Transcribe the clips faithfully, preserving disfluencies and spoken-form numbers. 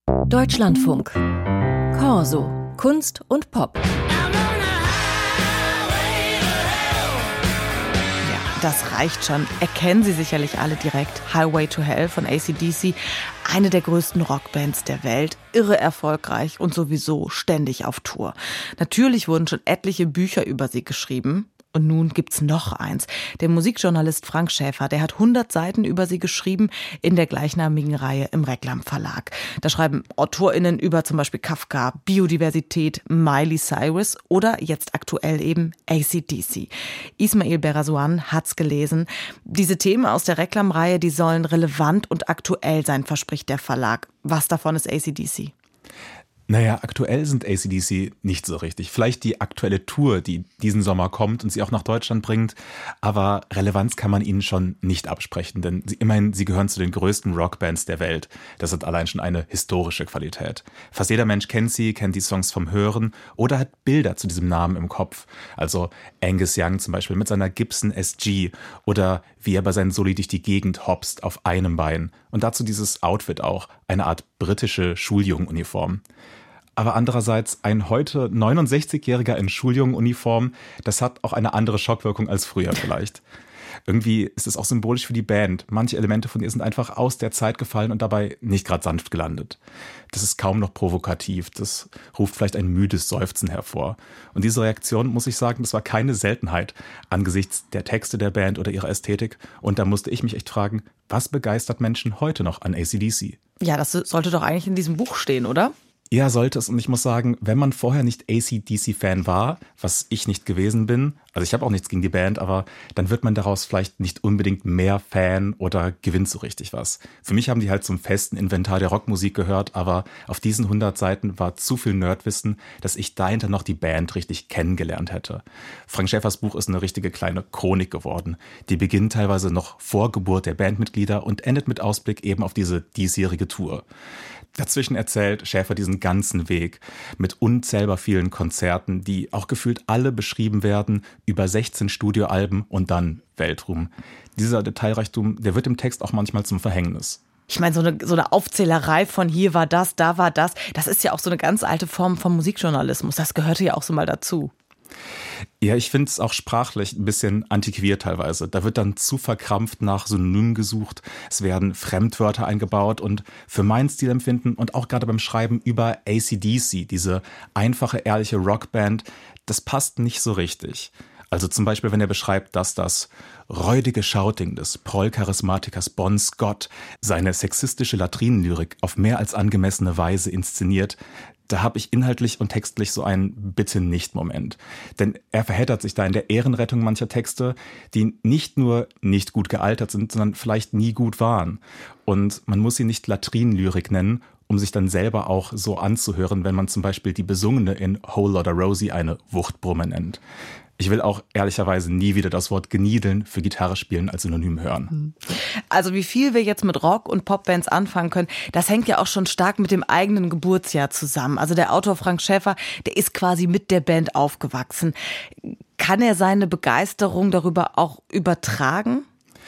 Deutschlandfunk. Corso. Kunst und Pop. Das reicht schon. Erkennen Sie sicherlich alle direkt. Highway to Hell von A C D C. Eine der größten Rockbands der Welt. Irre erfolgreich und sowieso ständig auf Tour. Natürlich wurden schon etliche Bücher über sie geschrieben. Und nun gibt's noch eins. Der Musikjournalist Frank Schäfer, der hat hundert Seiten über sie geschrieben in der gleichnamigen Reihe im Reklam Verlag. Da schreiben AutorInnen über zum Beispiel Kafka, Biodiversität, Miley Cyrus oder jetzt aktuell eben A C D C. Ismail Berasuan hat's gelesen. Diese Themen aus der Reklam-Reihe, die sollen relevant und aktuell sein, verspricht der Verlag. Was davon ist A C D C? Naja, aktuell sind A C D C nicht so richtig. Vielleicht die aktuelle Tour, die diesen Sommer kommt und sie auch nach Deutschland bringt. Aber Relevanz kann man ihnen schon nicht absprechen, denn sie, immerhin, sie gehören zu den größten Rockbands der Welt. Das hat allein schon eine historische Qualität. Fast jeder Mensch kennt sie, kennt die Songs vom Hören oder hat Bilder zu diesem Namen im Kopf. Also Angus Young zum Beispiel mit seiner Gibson S G oder wie er bei seinen Soli durch die Gegend hopst auf einem Bein. Und dazu dieses Outfit auch, eine Art britische Schuljungenuniform. Aber andererseits, ein heute neunundsechzigjähriger in Schuljungenuniform, das hat auch eine andere Schockwirkung als früher vielleicht. Irgendwie ist es auch symbolisch für die Band. Manche Elemente von ihr sind einfach aus der Zeit gefallen und dabei nicht gerade sanft gelandet. Das ist kaum noch provokativ. Das ruft vielleicht ein müdes Seufzen hervor. Und diese Reaktion, muss ich sagen, das war keine Seltenheit angesichts der Texte der Band oder ihrer Ästhetik. Und da musste ich mich echt fragen, was begeistert Menschen heute noch an A C D C? Ja, das sollte doch eigentlich in diesem Buch stehen, oder? Ja, sollte es. Und ich muss sagen, wenn man vorher nicht A C D C-Fan war, was ich nicht gewesen bin, also ich habe auch nichts gegen die Band, aber dann wird man daraus vielleicht nicht unbedingt mehr Fan oder gewinnt so richtig was. Für mich haben die halt zum festen Inventar der Rockmusik gehört, aber auf diesen hundert Seiten war zu viel Nerdwissen, dass ich dahinter noch die Band richtig kennengelernt hätte. Frank Schäfers Buch ist eine richtige kleine Chronik geworden. Die beginnt teilweise noch vor Geburt der Bandmitglieder und endet mit Ausblick eben auf diese diesjährige Tour. Dazwischen erzählt Schäfer diesen ganzen Weg mit unzählbar vielen Konzerten, die auch gefühlt alle beschrieben werden, über sechzehn Studioalben und dann Weltruhm. Dieser Detailreichtum, der wird im Text auch manchmal zum Verhängnis. Ich meine, so eine, so eine Aufzählerei von hier war das, da war das, das ist ja auch so eine ganz alte Form vom Musikjournalismus. Das gehörte ja auch so mal dazu. Ja, ich finde es auch sprachlich ein bisschen antiquiert teilweise. Da wird dann zu verkrampft nach Synonymen gesucht. Es werden Fremdwörter eingebaut und für mein Stilempfinden und auch gerade beim Schreiben über A C D C, diese einfache, ehrliche Rockband, das passt nicht so richtig. Also zum Beispiel, wenn er beschreibt, dass das räudige Shouting des Proll-Charismatikers Bon Scott seine sexistische Latrinenlyrik auf mehr als angemessene Weise inszeniert, da habe ich inhaltlich und textlich so einen Bitte-nicht-Moment. Denn er verheddert sich da in der Ehrenrettung mancher Texte, die nicht nur nicht gut gealtert sind, sondern vielleicht nie gut waren. Und man muss sie nicht Latrinenlyrik nennen, um sich dann selber auch so anzuhören, wenn man zum Beispiel die Besungene in Whole Lotta Rosie eine Wuchtbrumme nennt. Ich will auch ehrlicherweise nie wieder das Wort geniedeln für Gitarre spielen als Synonym hören. Also wie viel wir jetzt mit Rock- und Popbands anfangen können, das hängt ja auch schon stark mit dem eigenen Geburtsjahr zusammen. Also der Autor Frank Schäfer, der ist quasi mit der Band aufgewachsen. Kann er seine Begeisterung darüber auch übertragen?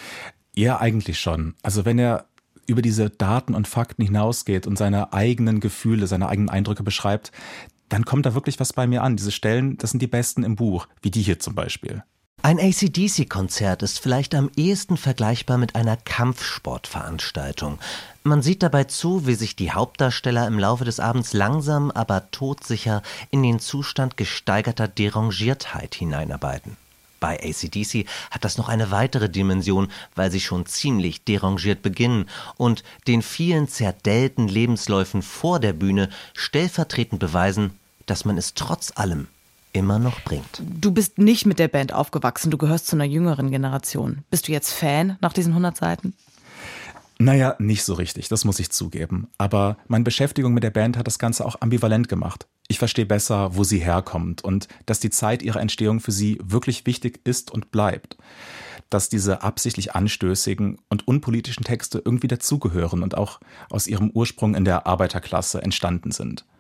Ja, eigentlich schon. Also wenn er über diese Daten und Fakten hinausgeht und seine eigenen Gefühle, seine eigenen Eindrücke beschreibt, dann kommt da wirklich was bei mir an. Diese Stellen, das sind die besten im Buch, wie die hier zum Beispiel. Ein A C D C-Konzert ist vielleicht am ehesten vergleichbar mit einer Kampfsportveranstaltung. Man sieht dabei zu, wie sich die Hauptdarsteller im Laufe des Abends langsam, aber todsicher in den Zustand gesteigerter Derangiertheit hineinarbeiten. Bei A C D C hat das noch eine weitere Dimension, weil sie schon ziemlich derangiert beginnen und den vielen zerdellten Lebensläufen vor der Bühne stellvertretend beweisen, dass man es trotz allem immer noch bringt. Du bist nicht mit der Band aufgewachsen, du gehörst zu einer jüngeren Generation. Bist du jetzt Fan nach diesen hundert Seiten? Naja, nicht so richtig, das muss ich zugeben. Aber meine Beschäftigung mit der Band hat das Ganze auch ambivalent gemacht. Ich verstehe besser, wo sie herkommt und dass die Zeit ihrer Entstehung für sie wirklich wichtig ist und bleibt. Dass diese absichtlich anstößigen und unpolitischen Texte irgendwie dazugehören und auch aus ihrem Ursprung in der Arbeiterklasse entstanden sind.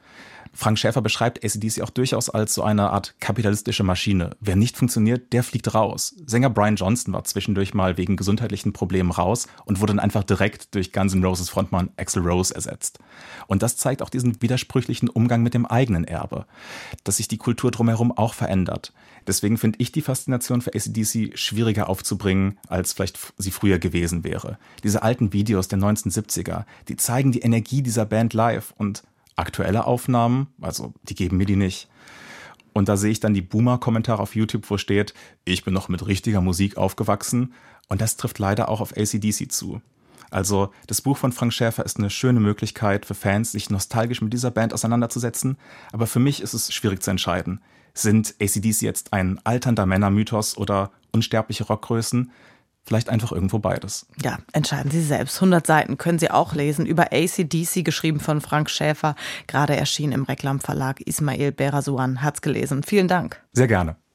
Frank Schäfer beschreibt A C D C auch durchaus als so eine Art kapitalistische Maschine. Wer nicht funktioniert, der fliegt raus. Sänger Brian Johnson war zwischendurch mal wegen gesundheitlichen Problemen raus und wurde dann einfach direkt durch Guns N' Roses Frontmann Axl Rose ersetzt. Und das zeigt auch diesen widersprüchlichen Umgang mit dem eigenen Erbe, dass sich die Kultur drumherum auch verändert. Deswegen finde ich die Faszination für A C D C schwieriger aufzubringen, als vielleicht sie früher gewesen wäre. Diese alten Videos der neunzehnhundertsiebziger, die zeigen die Energie dieser Band live, und aktuelle Aufnahmen, also die geben mir die nicht. Und da sehe ich dann die Boomer-Kommentare auf YouTube, wo steht, ich bin noch mit richtiger Musik aufgewachsen, und das trifft leider auch auf A C D C zu. Also das Buch von Frank Schäfer ist eine schöne Möglichkeit für Fans, sich nostalgisch mit dieser Band auseinanderzusetzen, aber für mich ist es schwierig zu entscheiden. Sind A C D C jetzt ein alternder Männermythos oder unsterbliche Rockgrößen? Vielleicht einfach irgendwo beides. Ja, entscheiden Sie selbst. hundert Seiten können Sie auch lesen über A C D C, geschrieben von Frank Schäfer. Gerade erschienen im Reklam Verlag. Ismail Berasuan hat's gelesen. Vielen Dank. Sehr gerne.